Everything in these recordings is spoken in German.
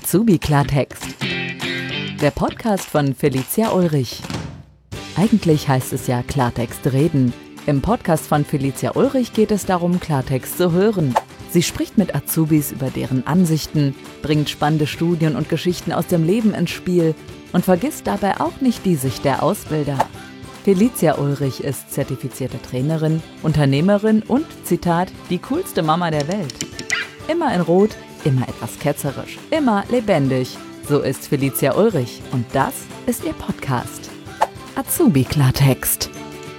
Azubi-Klartext. Der Podcast von Felicia Ulrich. Eigentlich heißt es ja Klartext reden. Im Podcast von Felicia Ulrich geht es darum, Klartext zu hören. Sie spricht mit Azubis über deren Ansichten, bringt spannende Studien und Geschichten aus dem Leben ins Spiel und vergisst dabei auch nicht die Sicht der Ausbilder. Felicia Ulrich ist zertifizierte Trainerin, Unternehmerin und, Zitat, die coolste Mama der Welt. Immer in Rot, immer etwas ketzerisch, immer lebendig. So ist Felicia Ulrich und das ist ihr Podcast. Azubi-Klartext.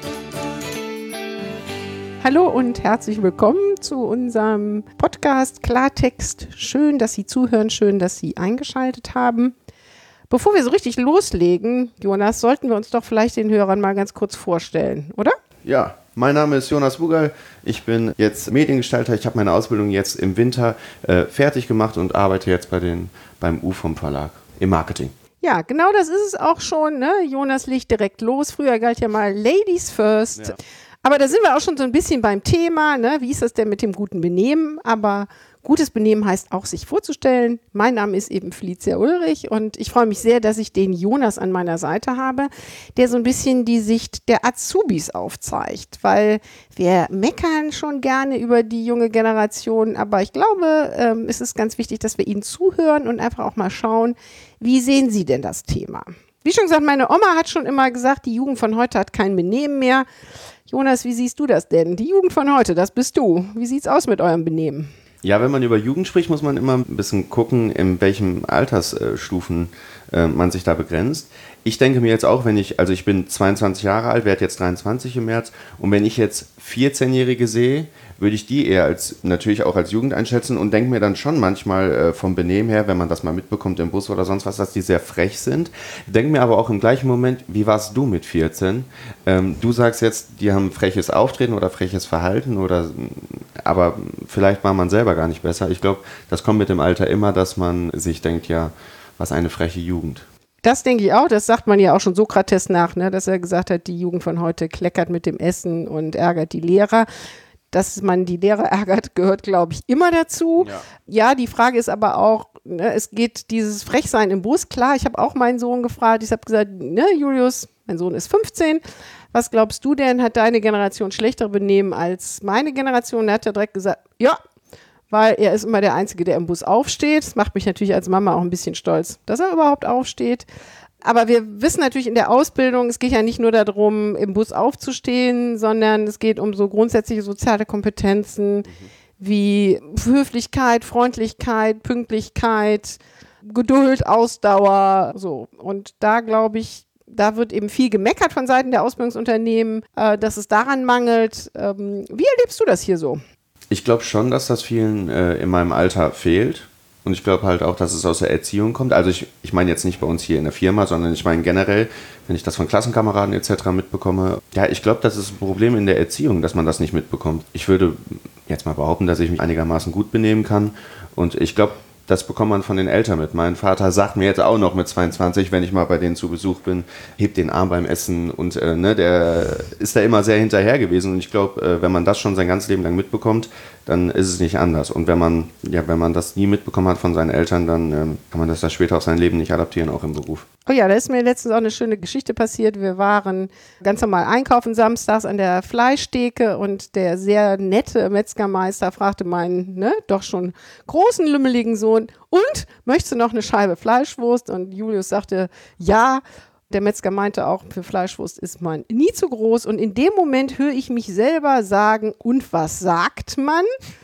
Hallo und herzlich willkommen zu unserem Podcast Klartext. Schön, dass Sie zuhören, schön, dass Sie eingeschaltet haben. Bevor wir so richtig loslegen, Jonas, sollten wir uns doch vielleicht den Hörern mal ganz kurz vorstellen, oder? Ja, mein Name ist Jonas Bugal. Ich bin jetzt Mediengestalter. Ich habe meine Ausbildung jetzt im Winter fertig gemacht und arbeite jetzt beim UFOM Verlag im Marketing. Ja, genau das ist es auch schon, ne? Jonas legt direkt los. Früher galt ja mal Ladies First. Ja. Aber da sind wir auch schon so ein bisschen beim Thema, ne? Wie ist das denn mit dem guten Benehmen? Aber gutes Benehmen heißt auch, sich vorzustellen. Mein Name ist eben Felicia Ulrich und ich freue mich sehr, dass ich den Jonas an meiner Seite habe, der so ein bisschen die Sicht der Azubis aufzeigt, weil wir meckern schon gerne über die junge Generation, aber ich glaube, es ist ganz wichtig, dass wir ihnen zuhören und einfach auch mal schauen, wie sehen sie denn das Thema? Wie schon gesagt, meine Oma hat schon immer gesagt, die Jugend von heute hat kein Benehmen mehr. Jonas, wie siehst du das denn? Die Jugend von heute, das bist du. Wie sieht's aus mit eurem Benehmen? Ja, wenn man über Jugend spricht, muss man immer ein bisschen gucken, in welchen Altersstufen man sich da begrenzt. Ich denke mir jetzt auch, ich bin 22 Jahre alt, werde jetzt 23 im März und wenn ich jetzt 14-Jährige sehe, würde ich die eher natürlich auch als Jugend einschätzen und denke mir dann schon manchmal vom Benehmen her, wenn man das mal mitbekommt im Bus oder sonst was, dass die sehr frech sind. Denke mir aber auch im gleichen Moment, wie warst du mit 14? Du sagst jetzt, die haben freches Auftreten oder freches Verhalten aber vielleicht war man selber gar nicht besser. Ich glaube, das kommt mit dem Alter immer, dass man sich denkt, ja, was eine freche Jugend. Das denke ich auch, das sagt man ja auch schon Sokrates nach, ne, dass er gesagt hat, die Jugend von heute kleckert mit dem Essen und ärgert die Lehrer. Dass man die Lehrer ärgert, gehört, glaube ich, immer dazu. Ja, die Frage ist aber auch, ne, es geht dieses Frechsein im Bus. Klar, ich habe auch meinen Sohn gefragt, ich habe gesagt, ne, Julius, mein Sohn ist 15, was glaubst du denn, hat deine Generation schlechtere Benehmen als meine Generation? Er hat ja direkt gesagt, ja, weil er ist immer der Einzige, der im Bus aufsteht. Das macht mich natürlich als Mama auch ein bisschen stolz, dass er überhaupt aufsteht. Aber wir wissen natürlich in der Ausbildung, es geht ja nicht nur darum, im Bus aufzustehen, sondern es geht um so grundsätzliche soziale Kompetenzen wie Höflichkeit, Freundlichkeit, Pünktlichkeit, Geduld, Ausdauer, so. Und da glaube ich, da wird eben viel gemeckert von Seiten der Ausbildungsunternehmen, dass es daran mangelt. Wie erlebst du das hier so? Ich glaube schon, dass das vielen in meinem Alter fehlt. Und ich glaube halt auch, dass es aus der Erziehung kommt. Also ich meine jetzt nicht bei uns hier in der Firma, sondern ich meine generell, wenn ich das von Klassenkameraden etc. mitbekomme. Ja, ich glaube, das ist ein Problem in der Erziehung, dass man das nicht mitbekommt. Ich würde jetzt mal behaupten, dass ich mich einigermaßen gut benehmen kann. Und ich glaube, das bekommt man von den Eltern mit. Mein Vater sagt mir jetzt auch noch mit 22, wenn ich mal bei denen zu Besuch bin, hebt den Arm beim Essen und der ist da immer sehr hinterher gewesen. Und ich glaube, wenn man das schon sein ganzes Leben lang mitbekommt, dann ist es nicht anders. Und wenn man das nie mitbekommen hat von seinen Eltern, dann kann man das dann später auf sein Leben nicht adaptieren, auch im Beruf. Oh ja, da ist mir letztens auch eine schöne Geschichte passiert. Wir waren ganz normal einkaufen samstags an der Fleischtheke und der sehr nette Metzgermeister fragte meinen doch schon großen, lümmeligen Sohn, und möchtest du noch eine Scheibe Fleischwurst? Und Julius sagte, ja. Der Metzger meinte auch, für Fleischwurst ist man nie zu groß. Und in dem Moment höre ich mich selber sagen, und was sagt man?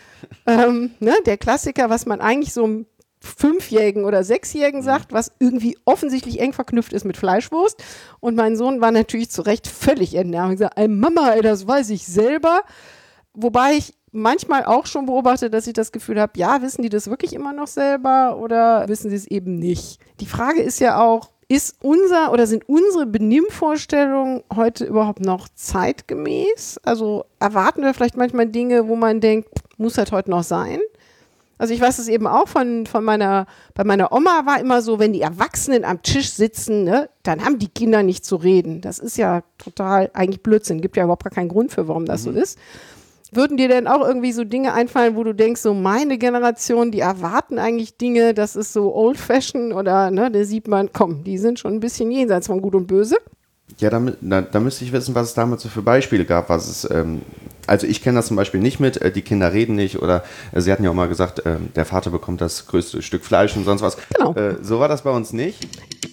Der Klassiker, was man eigentlich so einem 5-Jährigen oder 6-Jährigen sagt, was irgendwie offensichtlich eng verknüpft ist mit Fleischwurst. Und mein Sohn war natürlich zu Recht völlig entnervt. Ich gesagt, Mama, das weiß ich selber. Wobei ich manchmal auch schon beobachte, dass ich das Gefühl habe, ja, wissen die das wirklich immer noch selber oder wissen sie es eben nicht? Die Frage ist ja auch, sind unsere Benimmvorstellungen heute überhaupt noch zeitgemäß? Also erwarten wir vielleicht manchmal Dinge, wo man denkt, muss das heute noch sein? Also ich weiß es eben auch bei meiner Oma war immer so, wenn die Erwachsenen am Tisch sitzen, ne, dann haben die Kinder nicht zu reden. Das ist ja total eigentlich Blödsinn. Gibt ja überhaupt gar keinen Grund für, warum das so ist. Würden dir denn auch irgendwie so Dinge einfallen, wo du denkst, so meine Generation, die erwarten eigentlich Dinge, das ist so old-fashioned oder ne, da sieht man, komm, die sind schon ein bisschen jenseits von Gut und Böse? Ja, da müsste ich wissen, was es damals so für Beispiele gab. Also ich kenne das zum Beispiel nicht mit, die Kinder reden nicht oder sie hatten ja auch mal gesagt, der Vater bekommt das größte Stück Fleisch und sonst was. Genau. So war das bei uns nicht.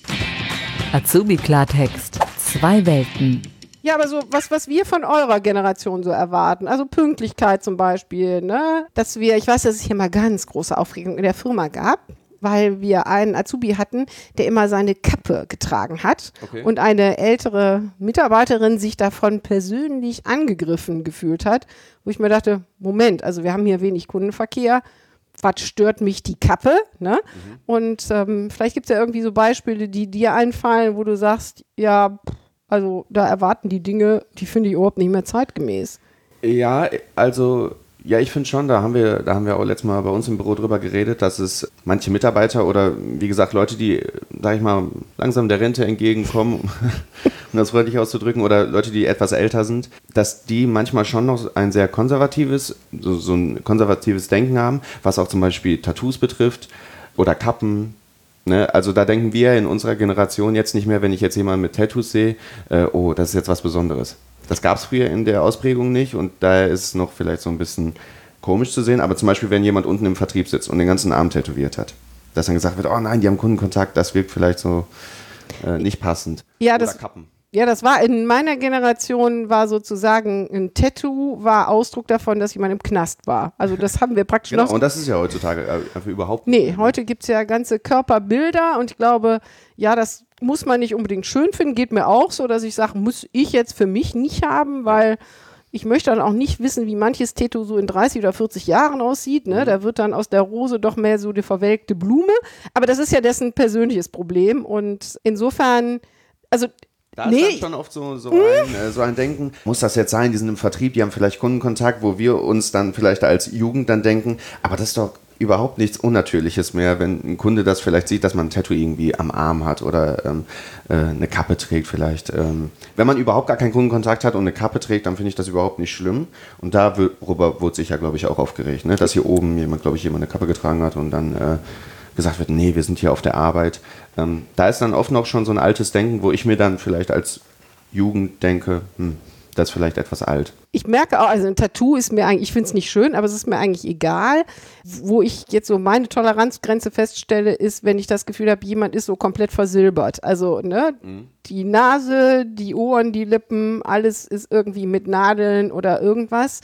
Azubi-Klartext. 2 Welten. Ja, aber so was wir von eurer Generation so erwarten, also Pünktlichkeit zum Beispiel, ne? Ich weiß, dass es hier mal ganz große Aufregung in der Firma gab, weil wir einen Azubi hatten, der immer seine Kappe getragen hat und eine ältere Mitarbeiterin sich davon persönlich angegriffen gefühlt hat, wo ich mir dachte, Moment, also wir haben hier wenig Kundenverkehr, was stört mich die Kappe, ne? Und vielleicht gibt es ja irgendwie so Beispiele, die dir einfallen, wo du sagst, ja, also da erwarten die Dinge, die finde ich überhaupt nicht mehr zeitgemäß. Ja, also ja, ich finde schon, da haben wir auch letztes Mal bei uns im Büro drüber geredet, dass es manche Mitarbeiter oder wie gesagt Leute, die, sag ich mal, langsam der Rente entgegenkommen, um das freundlich auszudrücken, oder Leute, die etwas älter sind, dass die manchmal schon noch ein sehr konservatives, so ein konservatives Denken haben, was auch zum Beispiel Tattoos betrifft oder Kappen. Ne? Also da denken wir in unserer Generation jetzt nicht mehr, wenn ich jetzt jemanden mit Tattoos sehe, oh, das ist jetzt was Besonderes. Das gab es früher in der Ausprägung nicht und daher ist es noch vielleicht so ein bisschen komisch zu sehen. Aber zum Beispiel, wenn jemand unten im Vertrieb sitzt und den ganzen Arm tätowiert hat, dass dann gesagt wird, oh nein, die haben Kundenkontakt, das wirkt vielleicht so nicht passend. Ja, oder Kappen. Ja, das war in meiner Generation, war sozusagen ein Tattoo, war Ausdruck davon, dass jemand im Knast war. Also das haben wir praktisch Genau, noch. und das ist ja heutzutage einfach überhaupt nicht. Nee, heute gibt es ja ganze Körperbilder und ich glaube, ja, das muss man nicht unbedingt schön finden, geht mir auch so, dass ich sage, muss ich jetzt für mich nicht haben, weil ich möchte dann auch nicht wissen, wie manches Tattoo so in 30 oder 40 Jahren aussieht. Ne? Da wird dann aus der Rose doch mehr so die verwelkte Blume. Aber das ist ja dessen persönliches Problem und insofern, also da ist dann schon oft so ein Denken, muss das jetzt sein, die sind im Vertrieb, die haben vielleicht Kundenkontakt, wo wir uns dann vielleicht als Jugend dann denken, aber das ist doch überhaupt nichts Unnatürliches mehr, wenn ein Kunde das vielleicht sieht, dass man ein Tattoo irgendwie am Arm hat oder eine Kappe trägt vielleicht. Wenn man überhaupt gar keinen Kundenkontakt hat und eine Kappe trägt, dann finde ich das überhaupt nicht schlimm. Und darüber wurde sich ja, glaube ich, auch aufgeregt, ne? Dass hier oben jemand eine Kappe getragen hat und dann gesagt wird, nee, wir sind hier auf der Arbeit. Da ist dann oft noch schon so ein altes Denken, wo ich mir dann vielleicht als Jugend denke, das ist vielleicht etwas alt. Ich merke auch, also ein Tattoo ist mir eigentlich, ich finde es nicht schön, aber es ist mir eigentlich egal. Wo ich jetzt so meine Toleranzgrenze feststelle, ist, wenn ich das Gefühl habe, jemand ist so komplett versilbert. Also, ne, die Nase, die Ohren, die Lippen, alles ist irgendwie mit Nadeln oder irgendwas.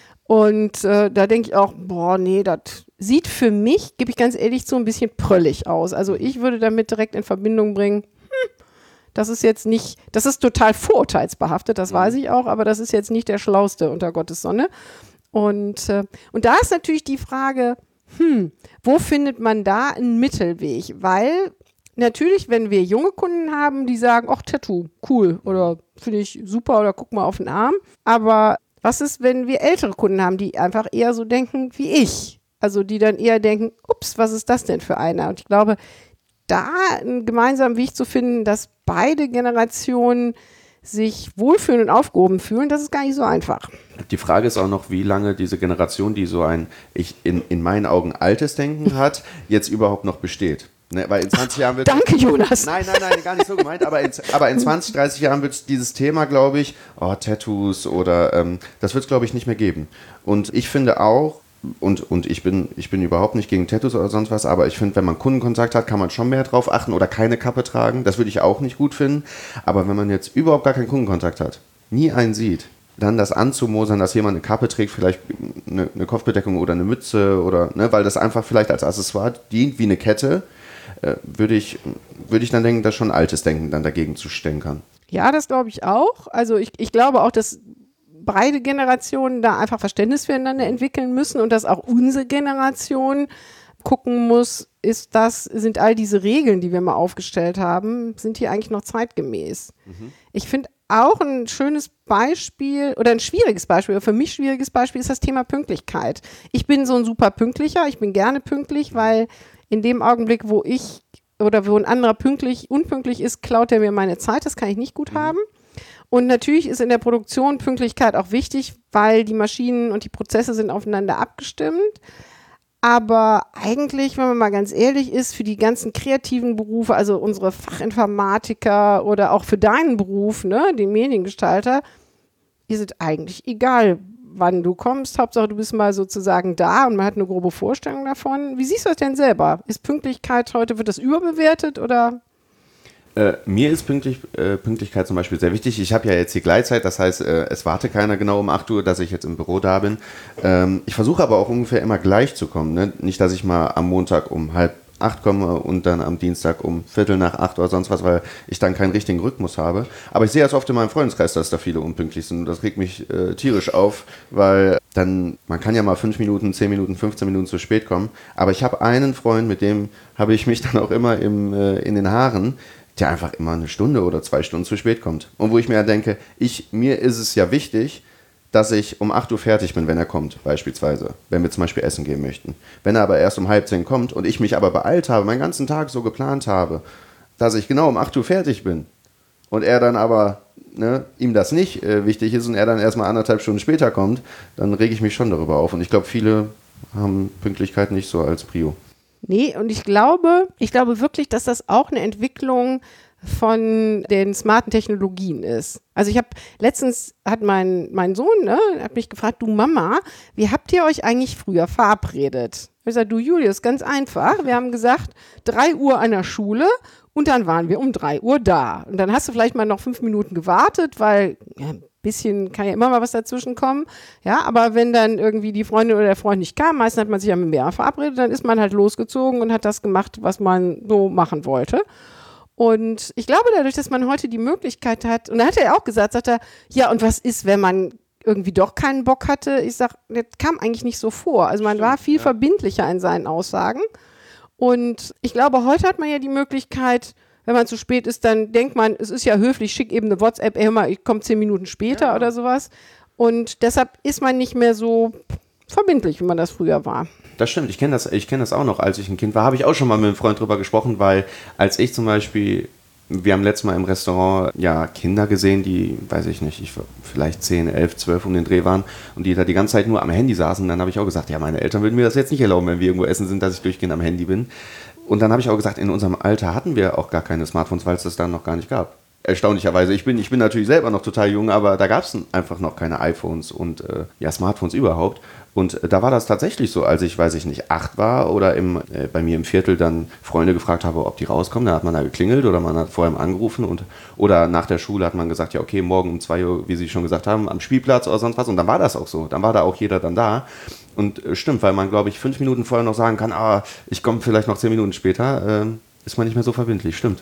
Und da denke ich auch, boah, nee, das sieht für mich, gebe ich ganz ehrlich, so ein bisschen pröllig aus. Also ich würde damit direkt in Verbindung bringen, das ist jetzt nicht, das ist total vorurteilsbehaftet, das weiß ich auch, aber das ist jetzt nicht der Schlauste unter Gottes Sonne. Und da ist natürlich die Frage, wo findet man da einen Mittelweg? Weil natürlich, wenn wir junge Kunden haben, die sagen, ach, Tattoo, cool oder finde ich super oder guck mal auf den Arm. Aber was ist, wenn wir ältere Kunden haben, die einfach eher so denken wie ich? Also die dann eher denken, ups, was ist das denn für einer? Und ich glaube, da einen gemeinsamen Weg zu finden, dass beide Generationen sich wohlfühlen und aufgehoben fühlen, das ist gar nicht so einfach. Die Frage ist auch noch, wie lange diese Generation, die so ein, in meinen Augen altes Denken hat, jetzt überhaupt noch besteht. Ne, weil in 20 Jahren wird Danke, Jonas. Nein, gar nicht so gemeint, aber in 20, 30 Jahren wird dieses Thema, glaube ich, Tattoos oder das wird es, glaube ich, nicht mehr geben. Und ich finde auch, und ich bin überhaupt nicht gegen Tattoos oder sonst was, aber ich finde, wenn man Kundenkontakt hat, kann man schon mehr drauf achten oder keine Kappe tragen. Das würde ich auch nicht gut finden. Aber wenn man jetzt überhaupt gar keinen Kundenkontakt hat, nie einen sieht, dann das anzumosern, dass jemand eine Kappe trägt, vielleicht eine Kopfbedeckung oder eine Mütze oder, ne, weil das einfach vielleicht als Accessoire dient wie eine Kette, würde ich dann denken, dass schon altes Denken dann dagegen zu stänkern. Ja, das glaube ich auch. Also ich glaube auch, dass beide Generationen da einfach Verständnis füreinander entwickeln müssen und dass auch unsere Generation gucken muss, sind all diese Regeln, die wir mal aufgestellt haben, sind die eigentlich noch zeitgemäß? Ich finde auch ein schönes Beispiel oder ein schwieriges Beispiel, oder für mich schwieriges Beispiel ist das Thema Pünktlichkeit. Ich bin so ein super Pünktlicher, ich bin gerne pünktlich, weil in dem Augenblick, wo ein anderer unpünktlich ist, klaut er mir meine Zeit, das kann ich nicht gut haben. Und natürlich ist in der Produktion Pünktlichkeit auch wichtig, weil die Maschinen und die Prozesse sind aufeinander abgestimmt. Aber eigentlich, wenn man mal ganz ehrlich ist, für die ganzen kreativen Berufe, also unsere Fachinformatiker oder auch für deinen Beruf, ne, den Mediengestalter, ist es eigentlich egal, wann du kommst. Hauptsache, du bist mal sozusagen da und man hat eine grobe Vorstellung davon. Wie siehst du das denn selber? Ist Pünktlichkeit heute, wird das überbewertet oder? Mir ist Pünktlichkeit zum Beispiel sehr wichtig. Ich habe ja jetzt die Gleitzeit, das heißt, es warte keiner genau um 8 Uhr, dass ich jetzt im Büro da bin. Ich versuche aber auch ungefähr immer gleich zu kommen. Ne? Nicht, dass ich mal am Montag um 7:30 komme und dann am Dienstag um 7:45 oder sonst was, weil ich dann keinen richtigen Rhythmus habe. Aber ich sehe das oft in meinem Freundeskreis, dass da viele unpünktlich sind. Und das regt mich tierisch auf, weil dann, man kann ja mal 5 Minuten, 10 Minuten, 15 Minuten zu spät kommen. Aber ich habe einen Freund, mit dem habe ich mich dann auch immer in den Haaren, der einfach immer 1 Stunde oder 2 Stunden zu spät kommt. Und wo ich mir ja denke, mir ist es ja wichtig, dass ich um 8 Uhr fertig bin, wenn er kommt, beispielsweise, wenn wir zum Beispiel essen gehen möchten. Wenn er aber erst um 9:30 kommt und ich mich aber beeilt habe, meinen ganzen Tag so geplant habe, dass ich genau um 8 Uhr fertig bin und er dann aber, ne, ihm das nicht wichtig ist und er dann erstmal 1,5 Stunden später kommt, dann rege ich mich schon darüber auf. Und ich glaube, viele haben Pünktlichkeit nicht so als Prio. Nee, und ich glaube wirklich, dass das auch eine Entwicklung von den smarten Technologien ist. Also letztens hat mein Sohn, hat mich gefragt, du Mama, wie habt ihr euch eigentlich früher verabredet? Ich habe gesagt, du Julius, ganz einfach. Wir haben gesagt, 3 Uhr an der Schule und dann waren wir um 3 Uhr da. Und dann hast du vielleicht mal noch 5 Minuten gewartet, weil ein bisschen kann ja immer mal was dazwischen kommen. Ja, aber wenn dann irgendwie die Freundin oder der Freund nicht kam, meistens hat man sich ja mit mehr verabredet, dann ist man halt losgezogen und hat das gemacht, was man so machen wollte. Und ich glaube, dadurch, dass man heute die Möglichkeit hat, und da hat er auch gesagt, sagt er, ja, und was ist, wenn man irgendwie doch keinen Bock hatte? Ich sag, das kam eigentlich nicht so vor. Also man war viel verbindlicher in seinen Aussagen. Und ich glaube, heute hat man ja die Möglichkeit, wenn man zu spät ist, dann denkt man, es ist ja höflich, schick eben eine WhatsApp, ey, hör mal, ich komme 10 Minuten später oder sowas. Und deshalb ist man nicht mehr so verbindlich, wie man das früher war. Das stimmt, ich kenne das auch noch, als ich ein Kind war, habe ich auch schon mal mit einem Freund drüber gesprochen, weil als ich zum Beispiel, wir haben letztes Mal im Restaurant ja Kinder gesehen, die, weiß ich nicht, vielleicht 10, 11, 12 um den Dreh waren und die da die ganze Zeit nur am Handy saßen. Dann habe ich auch gesagt, ja, meine Eltern würden mir das jetzt nicht erlauben, wenn wir irgendwo essen sind, dass ich durchgehend am Handy bin. Und dann habe ich auch gesagt, in unserem Alter hatten wir auch gar keine Smartphones, weil es das dann noch gar nicht gab. Erstaunlicherweise, ich bin natürlich selber noch total jung, aber da gab es einfach noch keine iPhones und Smartphones überhaupt. Und da war das tatsächlich so, als ich, 8 war oder bei mir im Viertel dann Freunde gefragt habe, ob die rauskommen. Da hat man da geklingelt oder man hat vorher angerufen oder nach der Schule hat man gesagt, ja okay, morgen um 2 Uhr, wie Sie schon gesagt haben, am Spielplatz oder sonst was. Und dann war das auch so. Dann war da auch jeder dann da. Und stimmt, weil man, glaube ich, 5 Minuten vorher noch sagen kann, ich komme vielleicht noch 10 Minuten später, ist man nicht mehr so verbindlich. Stimmt.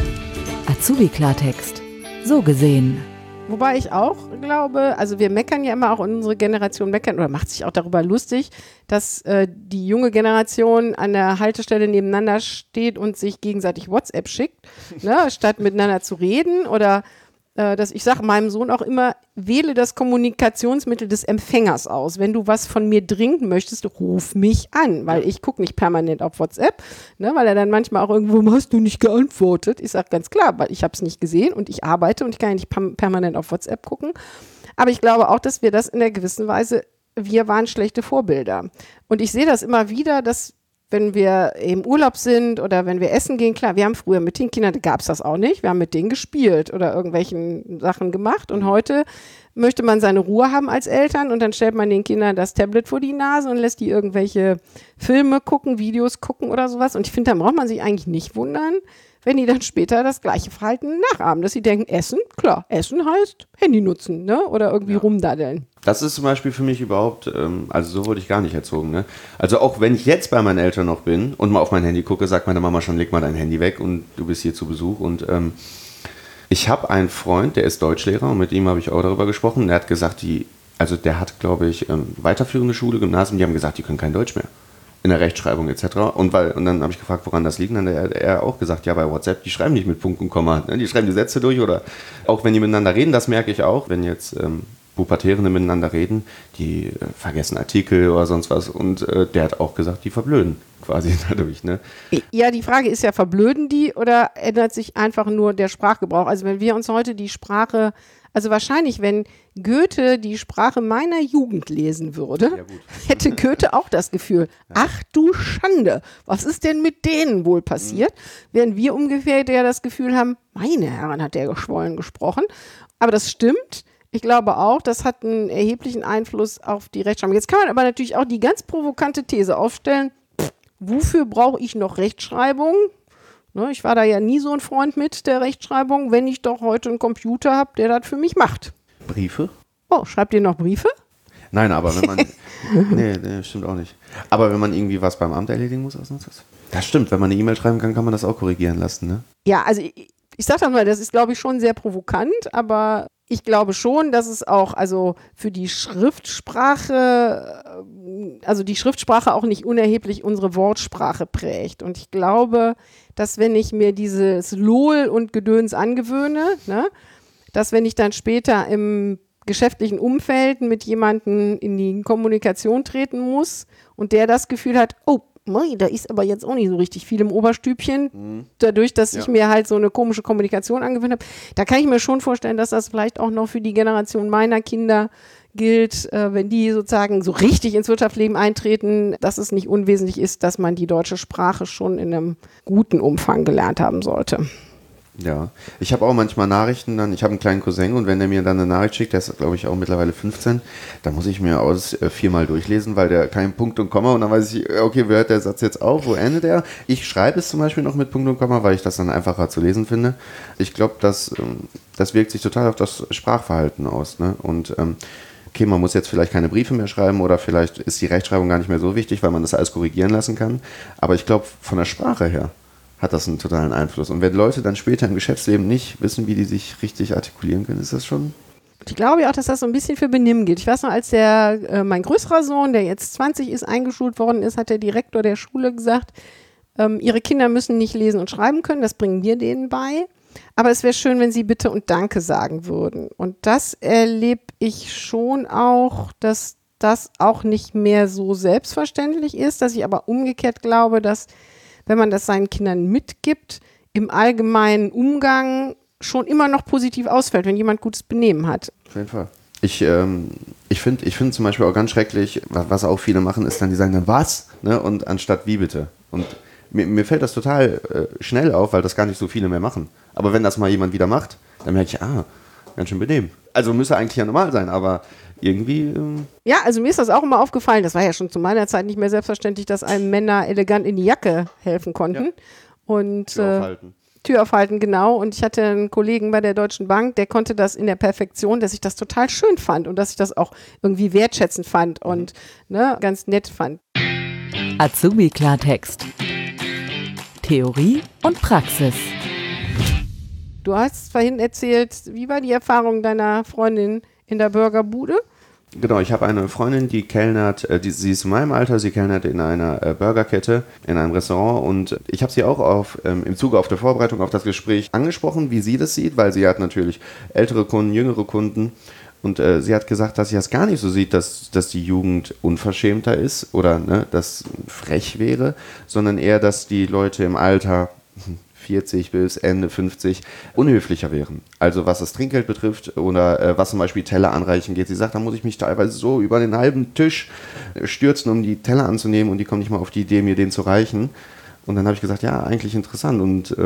Azubi-Klartext. So gesehen. Wobei ich auch glaube, also wir meckern ja immer, auch unsere Generation meckern oder macht sich auch darüber lustig, dass die junge Generation an der Haltestelle nebeneinander steht und sich gegenseitig WhatsApp schickt, ne, statt miteinander zu reden oder ich sage meinem Sohn auch immer, wähle das Kommunikationsmittel des Empfängers aus. Wenn du was von mir dringend möchtest, ruf mich an, weil ich gucke nicht permanent auf WhatsApp, ne, weil er dann manchmal auch irgendwo, hast du nicht geantwortet? Ich sage ganz klar, weil ich habe es nicht gesehen und ich arbeite und ich kann ja nicht permanent auf WhatsApp gucken. Aber ich glaube auch, dass wir das in der gewissen Weise, wir waren schlechte Vorbilder. Und ich sehe das immer wieder, dass wenn wir im Urlaub sind oder wenn wir essen gehen, klar, wir haben früher mit den Kindern, da gab es das auch nicht, wir haben mit denen gespielt oder irgendwelchen Sachen gemacht und heute möchte man seine Ruhe haben als Eltern und dann stellt man den Kindern das Tablet vor die Nase und lässt die irgendwelche Filme gucken, Videos gucken oder sowas und ich finde, da braucht man sich eigentlich nicht wundern, wenn die dann später das gleiche Verhalten nachahmen, dass sie denken, Essen, klar, Essen heißt Handy nutzen, ne? Oder irgendwie rumdaddeln. Das ist zum Beispiel für mich überhaupt, also so wurde ich gar nicht erzogen, ne? Also auch wenn ich jetzt bei meinen Eltern noch bin und mal auf mein Handy gucke, sagt meine Mama schon, leg mal dein Handy weg und du bist hier zu Besuch und ich habe einen Freund, der ist Deutschlehrer und mit ihm habe ich auch darüber gesprochen, der hat gesagt, der hat, glaube ich, weiterführende Schule, Gymnasium, die haben gesagt, die können kein Deutsch mehr. In der Rechtschreibung etc. Und dann habe ich gefragt, woran das liegt. Und dann hat er auch gesagt, ja, bei WhatsApp, die schreiben nicht mit Punkt und Komma. Ne? Die schreiben die Sätze durch oder auch wenn die miteinander reden, das merke ich auch. Wenn jetzt Pubertierende miteinander reden, die vergessen Artikel oder sonst was und der hat auch gesagt, die verblöden quasi dadurch, ne? Ja, die Frage ist ja, verblöden die oder ändert sich einfach nur der Sprachgebrauch? Also wenn wir uns heute die Sprache, also wahrscheinlich, wenn Goethe die Sprache meiner Jugend lesen würde, Ja, gut. hätte Goethe auch das Gefühl, ach du Schande, was ist denn mit denen wohl passiert? Während wir ungefähr ja das Gefühl haben, meine Herren, hat der geschwollen gesprochen. Aber das stimmt. Ich glaube auch, das hat einen erheblichen Einfluss auf die Rechtschreibung. Jetzt kann man aber natürlich auch die ganz provokante These aufstellen, wofür brauche ich noch Rechtschreibung? Ne, ich war da ja nie so ein Freund mit der Rechtschreibung, wenn ich doch heute einen Computer habe, der das für mich macht. Briefe? Oh, schreibt ihr noch Briefe? Nein, aber wenn man, nee, stimmt auch nicht. Aber wenn man irgendwie was beim Amt erledigen muss, was sonst was? Das stimmt, wenn man eine E-Mail schreiben kann man das auch korrigieren lassen, ne? Ja, also ich sag doch mal, das ist, glaube ich, schon sehr provokant, aber ich glaube schon, dass es auch, also für die Schriftsprache, also die Schriftsprache auch nicht unerheblich unsere Wortsprache prägt. Und ich glaube, dass wenn ich mir dieses LOL und Gedöns angewöhne, ne, dass wenn ich dann später im geschäftlichen Umfeld mit jemandem in die Kommunikation treten muss und der das Gefühl hat, oh, da ist aber jetzt auch nicht so richtig viel im Oberstübchen, dadurch, dass ich mir halt so eine komische Kommunikation angewöhnt habe. Da kann ich mir schon vorstellen, dass das vielleicht auch noch für die Generation meiner Kinder gilt, wenn die sozusagen so richtig ins Wirtschaftsleben eintreten, dass es nicht unwesentlich ist, dass man die deutsche Sprache schon in einem guten Umfang gelernt haben sollte. Ja, ich habe auch manchmal Nachrichten dann, ich habe einen kleinen Cousin und wenn der mir dann eine Nachricht schickt, der ist glaube ich auch mittlerweile 15, dann muss ich mir aus 4-mal durchlesen, weil der kein Punkt und Komma und dann weiß ich, okay, wo hört der Satz jetzt auf, wo endet er? Ich schreibe es zum Beispiel noch mit Punkt und Komma, weil ich das dann einfacher zu lesen finde. Ich glaube, das wirkt sich total auf das Sprachverhalten aus, ne? Und okay, man muss jetzt vielleicht keine Briefe mehr schreiben oder vielleicht ist die Rechtschreibung gar nicht mehr so wichtig, weil man das alles korrigieren lassen kann, aber ich glaube, von der Sprache her hat das einen totalen Einfluss. Und wenn Leute dann später im Geschäftsleben nicht wissen, wie die sich richtig artikulieren können, ist das schon... Ich glaube ja auch, dass das so ein bisschen für Benimm gilt. Ich weiß noch, als mein größerer Sohn, der jetzt 20 ist, eingeschult worden ist, hat der Direktor der Schule gesagt, ihre Kinder müssen nicht lesen und schreiben können, das bringen wir denen bei. Aber es wäre schön, wenn sie Bitte und Danke sagen würden. Und das erlebe ich schon auch, dass das auch nicht mehr so selbstverständlich ist, dass ich aber umgekehrt glaube, dass wenn man das seinen Kindern mitgibt, im allgemeinen Umgang schon immer noch positiv ausfällt, wenn jemand gutes Benehmen hat. Auf jeden Fall. Ich finde zum Beispiel auch ganz schrecklich, was auch viele machen, ist dann, die sagen dann, was? Ne? Und anstatt wie bitte. Und mir fällt das total schnell auf, weil das gar nicht so viele mehr machen. Aber wenn das mal jemand wieder macht, dann merke ich, ganz schön benehmen. Also müsste eigentlich ja normal sein, aber irgendwie... Ja, also mir ist das auch immer aufgefallen, das war ja schon zu meiner Zeit nicht mehr selbstverständlich, dass einem Männer elegant in die Jacke helfen konnten. Ja. Und Tür aufhalten, genau. Und ich hatte einen Kollegen bei der Deutschen Bank, der konnte das in der Perfektion, dass ich das total schön fand und dass ich das auch irgendwie wertschätzend fand und ganz nett fand. Azubi Klartext. Theorie und Praxis. Du hast vorhin erzählt, wie war die Erfahrung deiner Freundin in der Burgerbude? Genau, ich habe eine Freundin, die kellnert, sie ist in meinem Alter, sie kellnert in einer Burgerkette, in einem Restaurant und ich habe sie auch im Zuge auf der Vorbereitung auf das Gespräch angesprochen, wie sie das sieht, weil sie hat natürlich ältere Kunden, jüngere Kunden und sie hat gesagt, dass sie das gar nicht so sieht, dass die Jugend unverschämter ist oder das frech wäre, sondern eher, dass die Leute im Alter 40 bis Ende 50 unhöflicher wären. Also was das Trinkgeld betrifft oder was zum Beispiel Teller anreichen geht. Sie sagt, da muss ich mich teilweise so über den halben Tisch stürzen, um die Teller anzunehmen und die kommen nicht mal auf die Idee, mir den zu reichen. Und dann habe ich gesagt, ja, eigentlich interessant. Und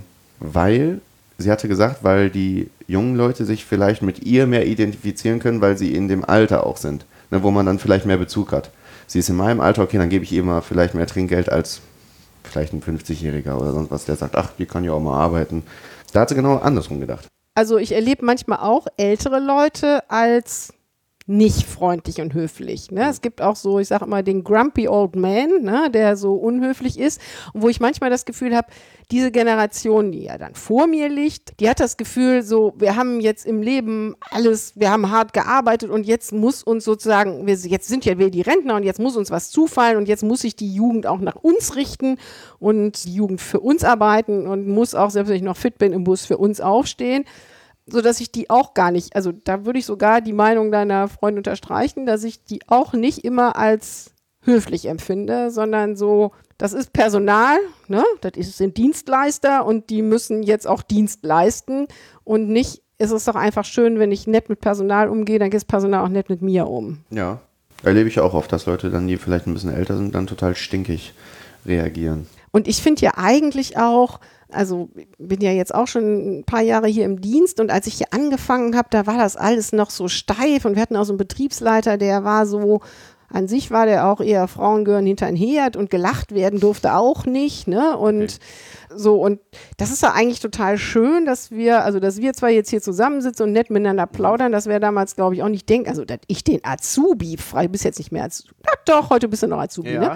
sie hatte gesagt, weil die jungen Leute sich vielleicht mit ihr mehr identifizieren können, weil sie in dem Alter auch sind, wo man dann vielleicht mehr Bezug hat. Sie ist in meinem Alter, okay, dann gebe ich ihr mal vielleicht mehr Trinkgeld als vielleicht ein 50-Jähriger oder sonst was, der sagt, ach, die kann ja auch mal arbeiten. Da hat sie genau andersrum gedacht. Also ich erlebe manchmal auch ältere Leute als nicht freundlich und höflich. Ne? Es gibt auch so, ich sage immer, den Grumpy Old Man, ne, der so unhöflich ist. Und wo ich manchmal das Gefühl habe, diese Generation, die ja dann vor mir liegt, die hat das Gefühl, so, wir haben jetzt im Leben alles, wir haben hart gearbeitet und jetzt muss uns sozusagen, jetzt sind ja wir die Rentner und jetzt muss uns was zufallen und jetzt muss sich die Jugend auch nach uns richten und die Jugend für uns arbeiten und muss auch, selbst wenn ich noch fit bin, im Bus für uns aufstehen. sodass ich die auch gar nicht, also da würde ich sogar die Meinung deiner Freundin unterstreichen, dass ich die auch nicht immer als höflich empfinde, sondern so, das ist Personal, ne? Sind Dienstleister und die müssen jetzt auch Dienst leisten und nicht, es ist doch einfach schön, wenn ich nett mit Personal umgehe, dann geht das Personal auch nett mit mir um. Ja, erlebe ich auch oft, dass Leute dann, die vielleicht ein bisschen älter sind, dann total stinkig reagieren. Und ich finde ja eigentlich auch, also bin ja jetzt auch schon ein paar Jahre hier im Dienst und als ich hier angefangen habe, da war das alles noch so steif und wir hatten auch so einen Betriebsleiter, der war so, an sich war der auch eher Frauen gehören hinter ein Herd und gelacht werden durfte auch nicht, ne? Und so, und das ist ja eigentlich total schön, dass wir zwar jetzt hier zusammensitzen und nett miteinander plaudern, das wäre damals, glaube ich, auch nicht denken, also dass ich den Azubi frage, du bist jetzt nicht mehr Azubi, doch, heute bist du noch Azubi, ne?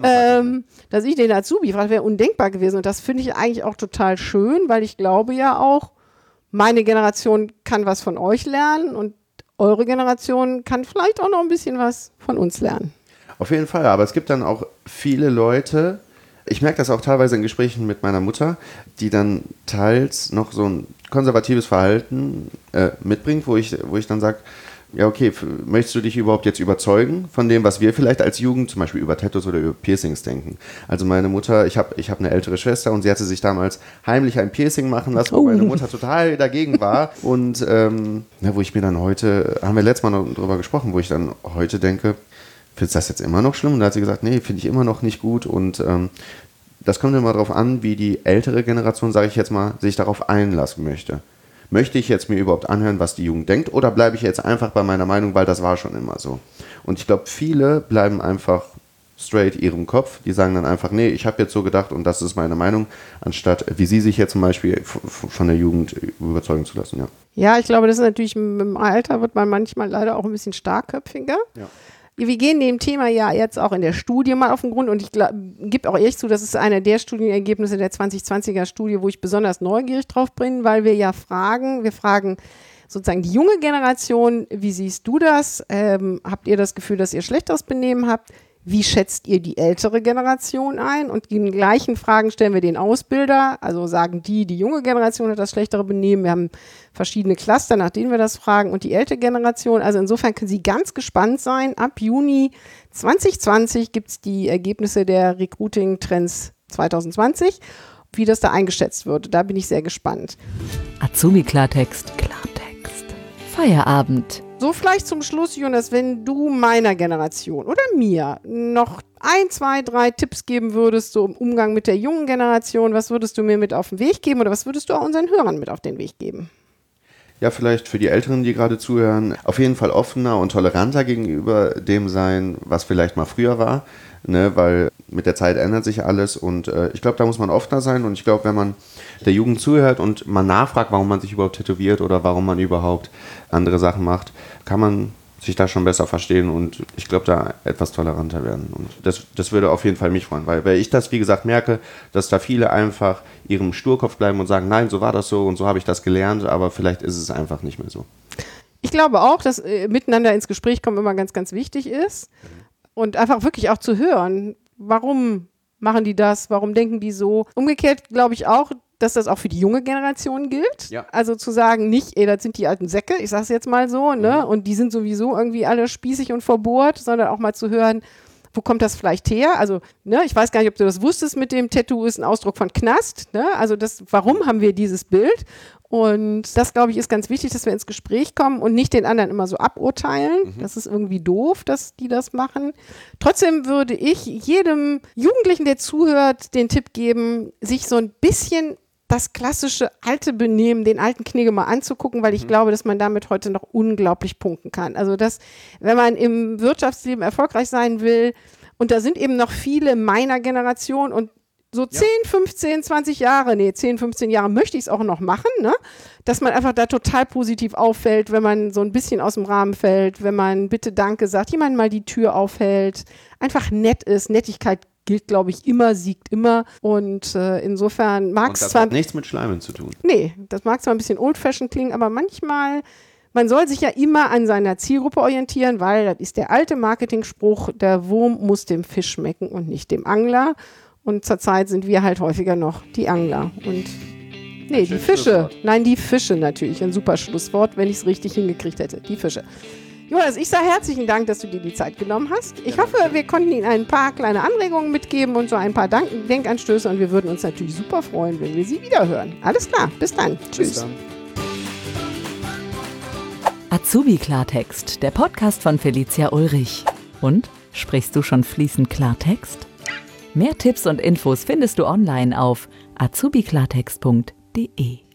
Dass ich den Azubi frage, wäre undenkbar gewesen und das finde ich eigentlich auch total schön, weil ich glaube ja auch, meine Generation kann was von euch lernen und eure Generation kann vielleicht auch noch ein bisschen was von uns lernen. Auf jeden Fall, aber es gibt dann auch viele Leute, ich merke das auch teilweise in Gesprächen mit meiner Mutter, die dann teils noch so ein konservatives Verhalten mitbringt, wo ich dann sage, ja okay, möchtest du dich überhaupt jetzt überzeugen von dem, was wir vielleicht als Jugend zum Beispiel über Tattoos oder über Piercings denken? Also meine Mutter, ich hab eine ältere Schwester und sie hatte sich damals heimlich ein Piercing machen lassen, wo meine Mutter total dagegen war und wo ich mir dann heute, haben wir letztes Mal noch drüber gesprochen, wo ich dann heute denke, findest du das jetzt immer noch schlimm? Und da hat sie gesagt, nee, finde ich immer noch nicht gut und das kommt immer darauf an, wie die ältere Generation, sage ich jetzt mal, sich darauf einlassen möchte. Möchte ich jetzt mir überhaupt anhören, was die Jugend denkt, oder bleibe ich jetzt einfach bei meiner Meinung, weil das war schon immer so? Und ich glaube, viele bleiben einfach straight ihrem Kopf. Die sagen dann einfach, nee, ich habe jetzt so gedacht und das ist meine Meinung, anstatt wie sie sich jetzt zum Beispiel von der Jugend überzeugen zu lassen. Ja, ja, ich glaube, das ist natürlich, im Alter wird man manchmal leider auch ein bisschen starkköpfiger. Ja. Wir gehen dem Thema ja jetzt auch in der Studie mal auf den Grund und ich gebe auch ehrlich zu, das ist einer der Studienergebnisse der 2020er Studie, wo ich besonders neugierig drauf bin, weil wir fragen sozusagen die junge Generation, wie siehst du das? Habt ihr das Gefühl, dass ihr schlechteres Benehmen habt? Wie schätzt ihr die ältere Generation ein? Und die gleichen Fragen stellen wir den Ausbilder, also sagen die junge Generation hat das schlechtere Benehmen. Wir haben verschiedene Cluster, nach denen wir das fragen und die ältere Generation. Also insofern können Sie ganz gespannt sein. Ab Juni 2020 gibt es die Ergebnisse der Recruiting-Trends 2020, wie das da eingeschätzt wird. Da bin ich sehr gespannt. Azubi Klartext, Feierabend. So, vielleicht zum Schluss, Jonas, wenn du meiner Generation oder mir noch 1, 2, 3 Tipps geben würdest, so im Umgang mit der jungen Generation, was würdest du mir mit auf den Weg geben oder was würdest du auch unseren Hörern mit auf den Weg geben? Ja, vielleicht für die Älteren, die gerade zuhören, auf jeden Fall offener und toleranter gegenüber dem sein, was vielleicht mal früher war, ne, weil mit der Zeit ändert sich alles und ich glaube, da muss man offener sein und ich glaube, wenn man der Jugend zuhört und man nachfragt, warum man sich überhaupt tätowiert oder warum man überhaupt andere Sachen macht, kann man sich da schon besser verstehen und ich glaube, da etwas toleranter werden. Und das würde auf jeden Fall mich freuen, weil ich das, wie gesagt, merke, dass da viele einfach ihrem Sturkopf bleiben und sagen, nein, so war das so und so habe ich das gelernt, aber vielleicht ist es einfach nicht mehr so. Ich glaube auch, dass miteinander ins Gespräch kommen immer ganz, ganz wichtig ist und einfach wirklich auch zu hören, warum machen die das, warum denken die so. Umgekehrt glaube ich auch, dass das auch für die junge Generation gilt. Ja. Also zu sagen, nicht, das sind die alten Säcke, ich sag's jetzt mal so, ne? Und die sind sowieso irgendwie alle spießig und verbohrt, sondern auch mal zu hören, wo kommt das vielleicht her? Also, ne, ich weiß gar nicht, ob du das wusstest mit dem Tattoo, ist ein Ausdruck von Knast, ne? Also warum haben wir dieses Bild? Und das, glaube ich, ist ganz wichtig, dass wir ins Gespräch kommen und nicht den anderen immer so aburteilen. Das ist irgendwie doof, dass die das machen. Trotzdem würde ich jedem Jugendlichen, der zuhört, den Tipp geben, sich so ein bisschen das klassische alte Benehmen, den alten Knigge mal anzugucken, weil ich glaube, dass man damit heute noch unglaublich punkten kann. Also wenn man im Wirtschaftsleben erfolgreich sein will, und da sind eben noch viele meiner Generation und so 10, 15, 20 Jahre, 10, 15 Jahre möchte ich es auch noch machen, ne? Dass man einfach da total positiv auffällt, wenn man so ein bisschen aus dem Rahmen fällt, wenn man bitte Danke sagt, jemand mal die Tür aufhält, einfach nett ist. Nettigkeit gilt, glaube ich, immer, siegt immer und insofern mag es zwar... hat nichts mit Schleimen zu tun. Nee, das mag zwar ein bisschen old-fashioned klingen, aber manchmal... Man soll sich ja immer an seiner Zielgruppe orientieren, weil das ist der alte Marketingspruch, der Wurm muss dem Fisch schmecken und nicht dem Angler. Und zurzeit sind wir halt häufiger noch die Angler. Und Nee, die Fische. Nein, die Fische natürlich. Ein super Schlusswort, wenn ich es richtig hingekriegt hätte. Die Fische. Jonas, ich sage herzlichen Dank, dass du dir die Zeit genommen hast. Ich hoffe, wir konnten Ihnen ein paar kleine Anregungen mitgeben und so ein paar Denkanstöße. Und wir würden uns natürlich super freuen, wenn wir Sie wiederhören. Alles klar, bis dann. Tschüss. Bis dann. Azubi Klartext, der Podcast von Felicia Ulrich. Und, sprichst du schon fließend Klartext? Mehr Tipps und Infos findest du online auf azubiklartext.de.